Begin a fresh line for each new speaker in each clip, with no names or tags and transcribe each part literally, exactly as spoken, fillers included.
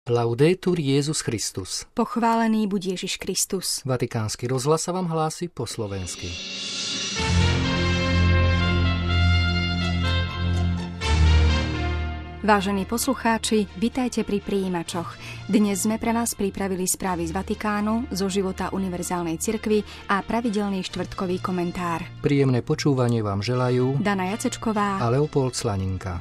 Laudetur Jesus Christus.
Pochválený buď Ježiš Kristus.
Vatikánsky rozhlas sa vám hlási po slovensky.
Vážení poslucháči, vitajte pri prijímačoch. Dnes sme pre vás pripravili správy z Vatikánu, zo života Univerzálnej cirkvi a pravidelný štvrtkový komentár.
Príjemné počúvanie vám želajú
Dana Jacečková
a Leopold Slaninka.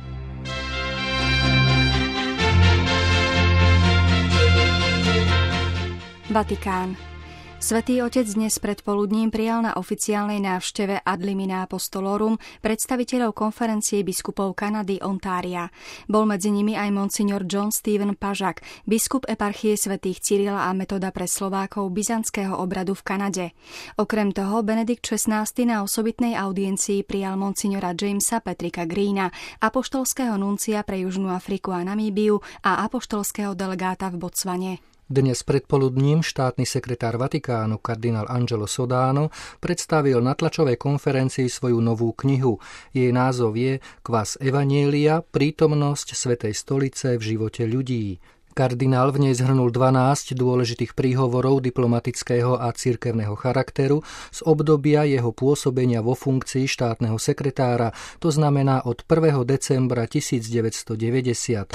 Vatikán. Svätý Otec dnes predpoludním prijal na oficiálnej návšteve Ad limina apostolorum predstaviteľov konferencie biskupov Kanady Ontária. Bol medzi nimi aj monsignor John Stephen Pažak, biskup eparchie svätých Cyrila a Metoda pre Slovákov byzantského obradu v Kanade. Okrem toho Benedikt šestnásty na osobitnej audiencii prijal monsignora Jamesa Patricka Greena, apoštolského nuncia pre Južnú Afriku a Namíbiu a apoštolského delegáta v Botswane.
Dnes predpoludním štátny sekretár Vatikánu kardinál Angelo Sodano predstavil na tlačovej konferencii svoju novú knihu. Jej názov je Kvas Evanjelia – prítomnosť Svätej stolice v živote ľudí. Kardinál v nej zhrnul dvanásť dôležitých príhovorov diplomatického a cirkevného charakteru z obdobia jeho pôsobenia vo funkcii štátneho sekretára, to znamená od prvého decembra tisícdeväťstodeväťdesiat.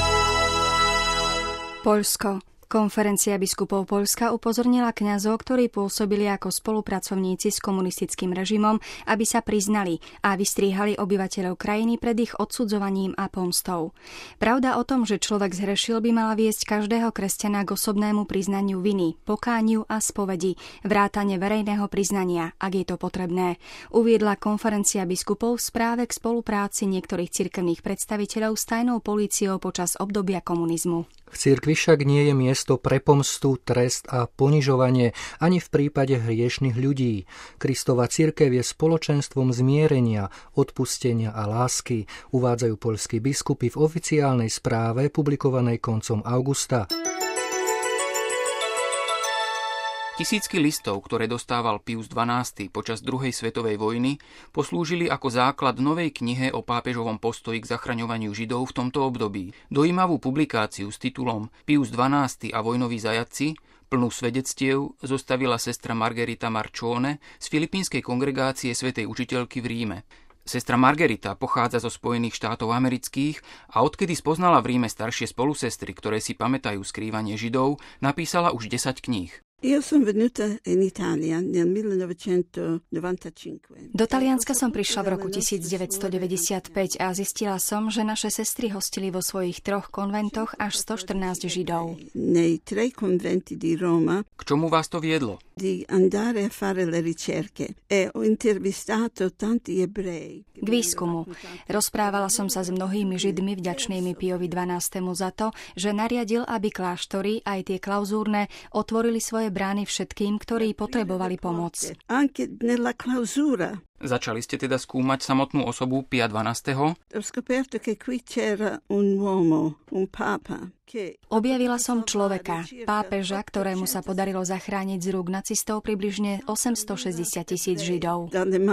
Poľsko. Konferencia biskupov Poľska upozornila kňazov, ktorí pôsobili ako spolupracovníci s komunistickým režimom, aby sa priznali a vystriehali obyvateľov krajiny pred ich odsudzovaním a pomstou. Pravda o tom, že človek zhrešil, by mala viesť každého kresťana k osobnému priznaniu viny, pokániu a spovedi, vrátane verejného priznania, ak je to potrebné, uviedla konferencia biskupov v správe k spolupráci niektorých cirkevných predstaviteľov s tajnou políciou počas obdobia komunizmu.
V cirkvi však nie je miesto pre pomstu, trest a ponižovanie ani v prípade hriešnych ľudí. Kristova cirkev je spoločenstvom zmierenia, odpustenia a lásky, uvádzajú poľskí biskupy v oficiálnej správe publikovanej koncom augusta.
Tisícky listov, ktoré dostával Pius dvanásty počas druhej svetovej vojny, poslúžili ako základ novej knihe o pápežovom postoji k zachraňovaniu Židov v tomto období. Dojímavú publikáciu s titulom Pius dvanásty a vojnoví zajatci, plnú svedectiev, zostavila sestra Margherita Marcione z filipínskej kongregácie Svätej učiteľky v Ríme. Sestra Margherita pochádza zo Spojených štátov amerických a odkedy spoznala v Ríme staršie spolusestry, ktoré si pamätajú skrývanie Židov, napísala už desať kníh.
Do Talianska som prišla v roku devätnásťstodeväťdesiatpäť a zistila som, že naše sestry hostili vo svojich troch konventoch až stoštrnásť Židov.
K čomu vás to viedlo?
K výskumu. Rozprávala som sa s mnohými Židmi vďačnými Piovi dvanástému za to, že nariadil, aby kláštory, aj tie klauzúrne, otvorili svoje brány všetkým, ktorí potrebovali pomoc.
Začali ste teda skúmať samotnú osobu Pia dvanásteho?
Objavila som človeka, pápeža, ktorému sa podarilo zachrániť z rúk nacistov približne osemstošesťdesiat tisíc Židov.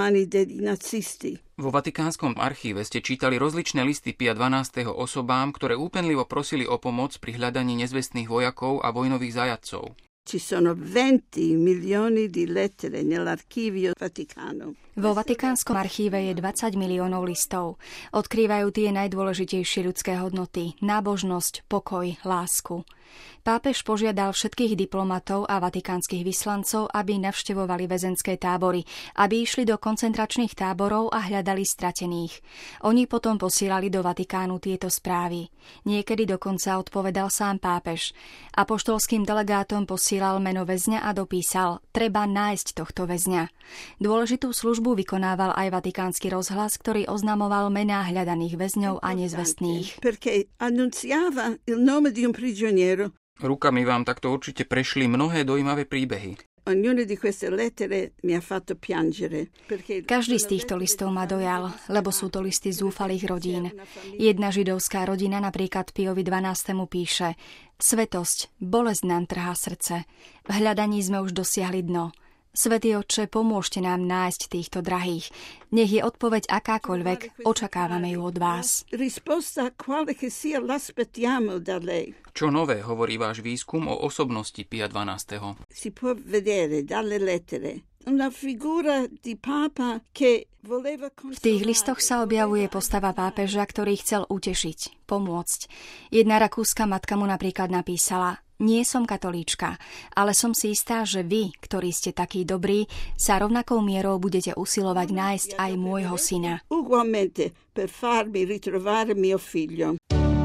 Vo Vatikánskom archíve ste čítali rozličné listy Pia dvanásteho osobám, ktoré úpenlivo prosili o pomoc pri hľadaní nezvestných vojakov a vojnových zajatcov.
Ci sono venti milioni di lettere nell'archivio Vaticano.
Vo Vatikánskom archíve je dvadsať miliónov listov. Odkrývajú tie najdôležitejšie ľudské hodnoty: nábožnosť, pokoj, lásku. Pápež požiadal všetkých diplomatov a vatikánskych vyslancov, aby navštevovali väzenské tábory, aby išli do koncentračných táborov a hľadali stratených. Oni potom posielali do Vatikánu tieto správy. Niekedy dokonca odpovedal sám pápež. Apoštolským delegátom posielal meno väzňa a dopísal: treba nájsť tohto väzňa. Dôležitú službu vykonával aj Vatikánsky rozhlas, ktorý oznamoval mená hľadaných väzňov a nezvestných.
Rukami vám takto určite prešli mnohé dojímavé príbehy.
Každý z týchto listov ma dojal, lebo sú to listy zúfalých rodín. Jedna židovská rodina napríklad Piovi dvanástemu píše: Svetosť, bolesť nám trhá srdce. V hľadaní sme už dosiahli dno. Svätý Otče, pomôžte nám nájsť týchto drahých. Nech je odpoveď akákoľvek, očakávame ju od vás.
Čo nové hovorí váš výskum o osobnosti Pia dvanásteho?
Si può vedere dalle lettere una figura di papa che voleva
V tých listoch sa objavuje postava pápeža, ktorý chcel utešiť, pomôcť. Jedna rakúska matka mu napríklad napísala: Nie som katolíčka, ale som si istá, že vy, ktorí ste takí dobrí, sa rovnakou mierou budete usilovať nájsť aj môjho syna.
Ugualmente per farmi ritrovare mio figlio.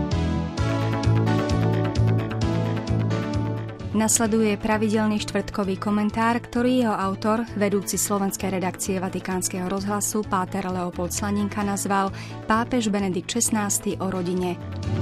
Nasleduje pravidelný štvrtkový komentár, ktorý jeho autor, vedúci slovenskej redakcie Vatikánskeho rozhlasu páter Leopold Slaninka, nazval Pápež Benedikt šestnásty o rodine.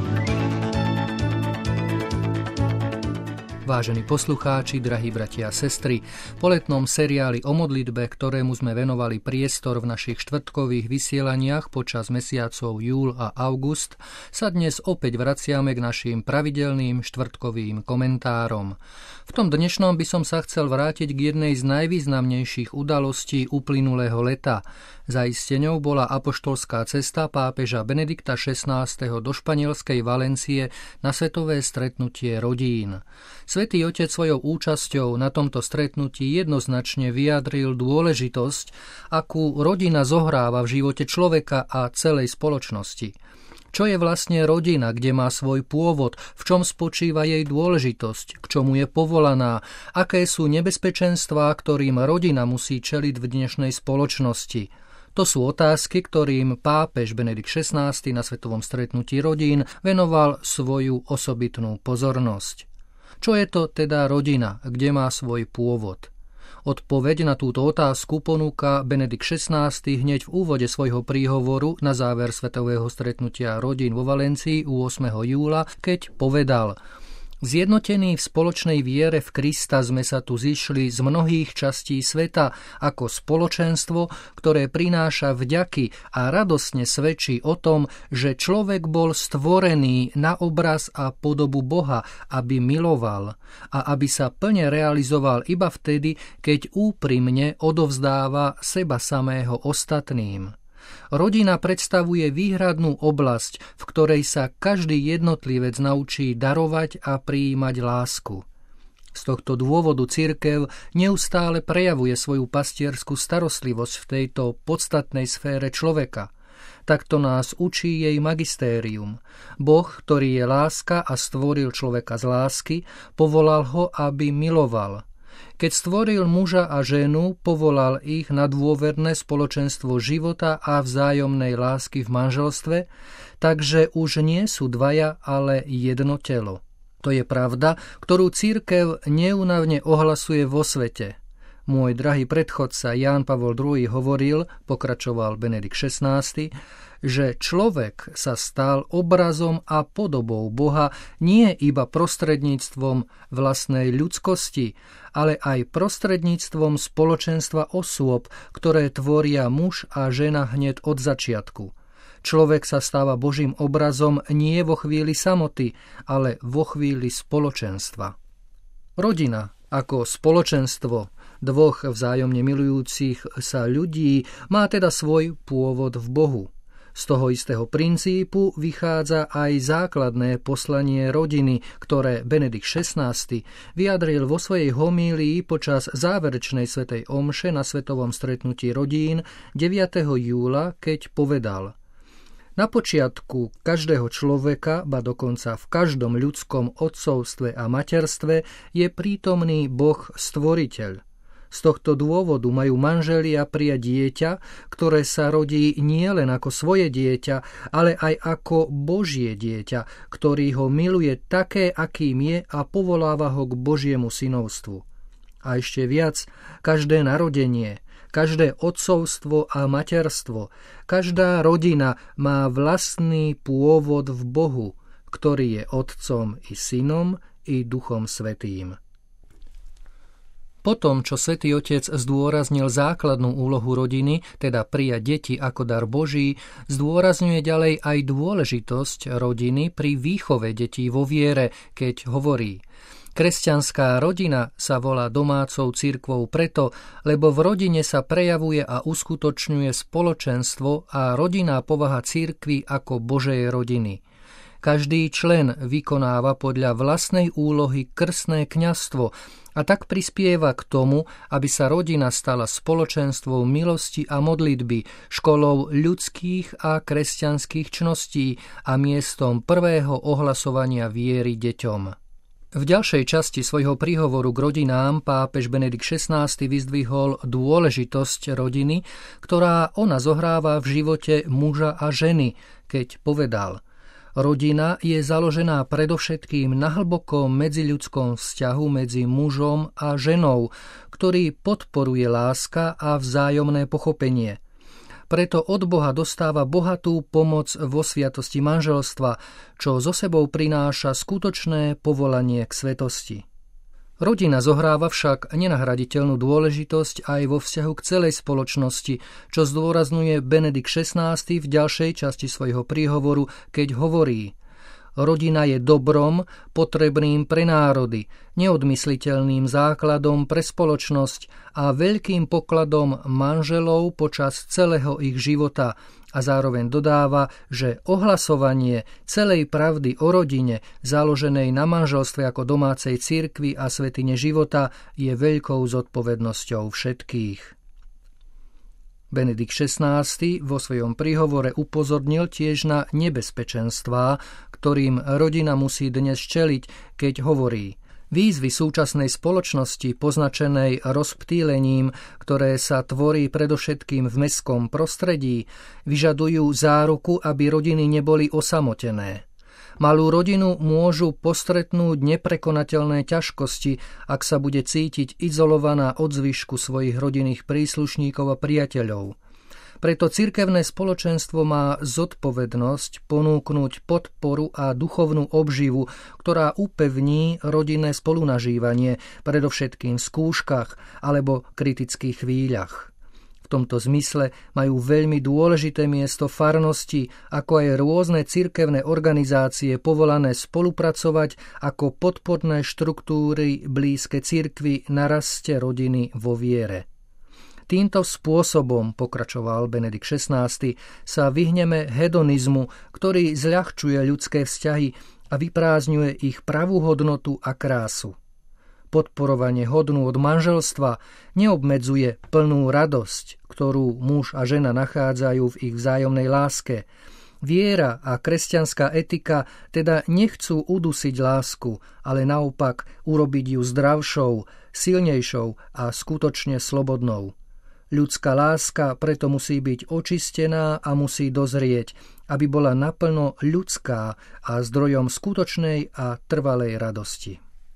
Vážení poslucháči, drahí bratia a sestry, po letnom seriáli o modlitbe, ktorému sme venovali priestor v našich štvrtkových vysielaniach počas mesiacov júl a august, sa dnes opäť vraciame k našim pravidelným štvrtkovým komentárom. V tom dnešnom by som sa chcel vrátiť k jednej z najvýznamnejších udalostí uplynulého leta. Zaisteňou bola apoštolská cesta pápeža Benedikta šestnásteho do španielskej Valencie na svetové stretnutie rodín. Svätý Otec svojou účasťou na tomto stretnutí jednoznačne vyjadril dôležitosť, akú rodina zohráva v živote človeka a celej spoločnosti. Čo je vlastne rodina, kde má svoj pôvod, v čom spočíva jej dôležitosť, k čomu je povolaná, aké sú nebezpečenstvá, ktorým rodina musí čeliť v dnešnej spoločnosti. To sú otázky, ktorým pápež Benedikt šestnásty na svetovom stretnutí rodín venoval svoju osobitnú pozornosť. Čo je to teda rodina, kde má svoj pôvod? Odpoveď na túto otázku ponúka Benedikt šestnásty hneď v úvode svojho príhovoru na záver svetového stretnutia rodín vo Valencii ôsmeho júla, keď povedal: Zjednotení v spoločnej viere v Krista sme sa tu zišli z mnohých častí sveta ako spoločenstvo, ktoré prináša vďaky a radosne svedčí o tom, že človek bol stvorený na obraz a podobu Boha, aby miloval a aby sa plne realizoval iba vtedy, keď úprimne odovzdáva seba samého ostatným. Rodina predstavuje výhradnú oblasť, v ktorej sa každý jednotlivec naučí darovať a prijímať lásku. Z tohto dôvodu cirkev neustále prejavuje svoju pastierskú starostlivosť v tejto podstatnej sfére človeka. Takto nás učí jej magistérium. Boh, ktorý je láska a stvoril človeka z lásky, povolal ho, aby miloval. Keď stvoril muža a ženu, povolal ich na dôverné spoločenstvo života a vzájomnej lásky v manželstve, takže už nie sú dvaja, ale jedno telo. To je pravda, ktorú cirkev neúnavne ohlasuje vo svete. Môj drahý predchodca Ján Pavol druhý hovoril, pokračoval Benedikt šestnásty, že človek sa stal obrazom a podobou Boha nie iba prostredníctvom vlastnej ľudskosti, ale aj prostredníctvom spoločenstva osôb, ktoré tvoria muž a žena hneď od začiatku. Človek sa stáva Božím obrazom nie vo chvíli samoty, ale vo chvíli spoločenstva. Rodina ako spoločenstvo dvoch vzájomne milujúcich sa ľudí má teda svoj pôvod v Bohu. Z toho istého princípu vychádza aj základné poslanie rodiny, ktoré Benedikt šestnásty vyjadril vo svojej homílii počas záverečnej svätej omše na svetovom stretnutí rodín deviateho júla, keď povedal: Na počiatku každého človeka, ba dokonca v každom ľudskom otcovstve a materstve je prítomný Boh Stvoriteľ. Z tohto dôvodu majú manželia prijať dieťa, ktoré sa rodí nielen ako svoje dieťa, ale aj ako Božie dieťa, ktorý ho miluje také, akým je a povoláva ho k Božiemu synovstvu. A ešte viac, každé narodenie, každé otcovstvo a materstvo, každá rodina má vlastný pôvod v Bohu, ktorý je Otcom i Synom i Duchom Svätým. Po tom, čo Svätý Otec zdôraznil základnú úlohu rodiny, teda prijať deti ako dar Boží, zdôrazňuje ďalej aj dôležitosť rodiny pri výchove detí vo viere, keď hovorí: Kresťanská rodina sa volá domácou cirkvou preto, lebo v rodine sa prejavuje a uskutočňuje spoločenstvo a rodinná povaha cirkvi ako Božej rodiny. Každý člen vykonáva podľa vlastnej úlohy krstné kňazstvo a tak prispieva k tomu, aby sa rodina stala spoločenstvom milosti a modlitby, školou ľudských a kresťanských čností a miestom prvého ohlasovania viery deťom. V ďalšej časti svojho príhovoru k rodinám pápež Benedikt šestnásty vyzdvihol dôležitosť rodiny, ktorá ona zohráva v živote muža a ženy, keď povedal: rodina je založená predovšetkým na hlbokom medziľudskom vzťahu medzi mužom a ženou, ktorý podporuje láska a vzájomné pochopenie. Preto od Boha dostáva bohatú pomoc vo sviatosti manželstva, čo so sebou prináša skutočné povolanie k svetosti. Rodina zohráva však nenahraditeľnú dôležitosť aj vo vzťahu k celej spoločnosti, čo zdôrazňuje Benedikt šestnásty v ďalšej časti svojho príhovoru, keď hovorí: rodina je dobrom, potrebným pre národy, neodmysliteľným základom pre spoločnosť a veľkým pokladom manželov počas celého ich života, a zároveň dodáva, že ohlasovanie celej pravdy o rodine, založenej na manželstve ako domácej cirkvi a svätyne života, je veľkou zodpovednosťou všetkých. Benedikt šestnásty vo svojom príhovore upozornil tiež na nebezpečenstvá, ktorým rodina musí dnes čeliť, keď hovorí: výzvy súčasnej spoločnosti poznačenej rozptýlením, ktoré sa tvorí predovšetkým v mestskom prostredí, vyžadujú záruku, aby rodiny neboli osamotené. Malú rodinu môžu postretnúť neprekonateľné ťažkosti, ak sa bude cítiť izolovaná od zvyšku svojich rodinných príslušníkov a priateľov. Preto cirkevné spoločenstvo má zodpovednosť ponúknuť podporu a duchovnú obživu, ktorá upevní rodinné spolunažívanie, predovšetkým v skúškach alebo kritických chvíľach. V tomto zmysle majú veľmi dôležité miesto farnosti, ako aj rôzne cirkevné organizácie povolané spolupracovať ako podporné štruktúry blízke cirkvi na raste rodiny vo viere. Týmto spôsobom, pokračoval Benedikt šestnásty, sa vyhneme hedonizmu, ktorý zľahčuje ľudské vzťahy a vyprázdňuje ich pravú hodnotu a krásu. Podporovanie hodnú od manželstva neobmedzuje plnú radosť, ktorú muž a žena nachádzajú v ich vzájomnej láske. Viera a kresťanská etika teda nechcú udusiť lásku, ale naopak urobiť ju zdravšou, silnejšou a skutočne slobodnou. Ľudská láska preto musí byť očistená a musí dozrieť, aby bola naplno ľudská a zdrojom skutočnej a trvalej radosti.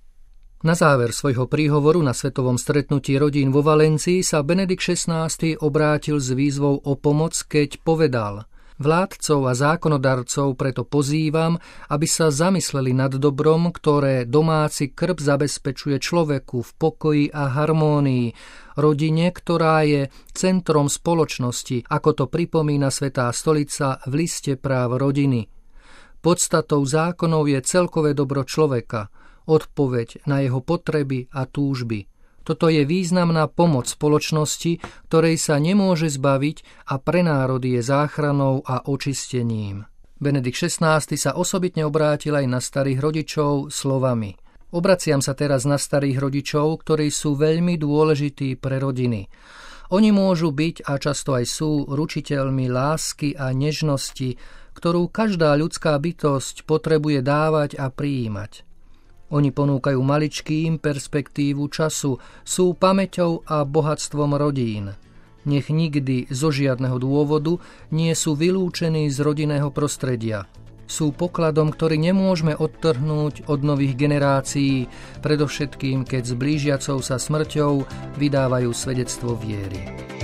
Na záver svojho príhovoru na svetovom stretnutí rodín vo Valencii sa Benedikt šestnásty obrátil s výzvou o pomoc, keď povedal: vládcov a zákonodarcov preto pozývam, aby sa zamysleli nad dobrom, ktoré domáci krb zabezpečuje človeku v pokoji a harmónii, rodine, ktorá je centrom spoločnosti, ako to pripomína Svätá stolica v liste práv rodiny. Podstatou zákonov je celkové dobro človeka, odpoveď na jeho potreby a túžby. Toto je významná pomoc spoločnosti, ktorej sa nemôže zbaviť a pre národy je záchranou a očistením. Benedikt šestnásty sa osobitne obrátil aj na starých rodičov slovami: obraciam sa teraz na starých rodičov, ktorí sú veľmi dôležití pre rodiny. Oni môžu byť a často aj sú ručiteľmi lásky a nežnosti, ktorú každá ľudská bytosť potrebuje dávať a prijímať. Oni ponúkajú maličkým perspektívu času, sú pamäťou a bohatstvom rodín. Nech nikdy zo žiadneho dôvodu nie sú vylúčení z rodinného prostredia. Sú pokladom, ktorý nemôžeme odtrhnúť od nových generácií, predovšetkým keď s blížiacou sa smrťou vydávajú svedectvo viery.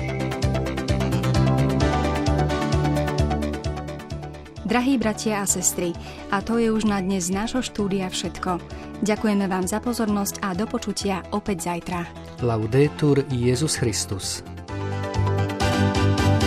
Drahí bratia a sestry, a to je už na dnes z nášho štúdia všetko. Ďakujeme vám za pozornosť a do počutia opäť zajtra.
Laudetur Jesus Christus.